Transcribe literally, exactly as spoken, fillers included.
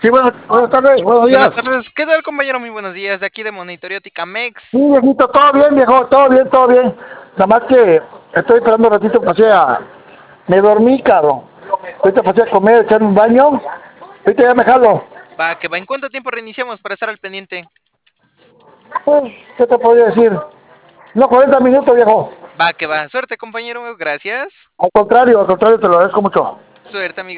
Sí, buenas, buenas tardes, buenos Buenas días. tardes, ¿qué tal, compañero? Muy buenos días, de aquí de Monitoriótica Sí, Mex. viejito, todo bien, viejo, todo bien, todo bien. Nada más que estoy esperando un ratito, pasé a... Me dormí, cabrón. Ahorita pasé a comer, echar un baño. Ahorita ya me jalo. Va, que va, ¿en cuánto tiempo reiniciamos para estar al pendiente? Pues, ¿qué te podría decir? No, cuarenta minutos, viejo. Va, que va, suerte, compañero, gracias. Al contrario, al contrario, te lo agradezco mucho. Suerte, amigo.